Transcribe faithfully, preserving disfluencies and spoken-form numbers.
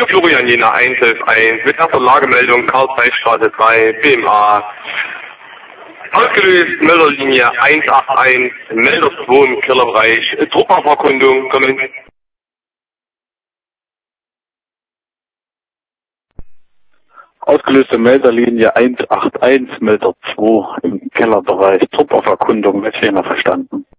Florian Jena eins elf eins mit erster Lagemeldung Karl-Zeiss-Straße drei, B M A. Ausgelöst, Melderlinie eins acht eins, Melder zwei im Kellerbereich, Truppaufverkundung, kommen. Ausgelöste Melderlinie eins acht eins, Melder zwei im Kellerbereich, Truppaufverkundung, wird hier noch verstanden.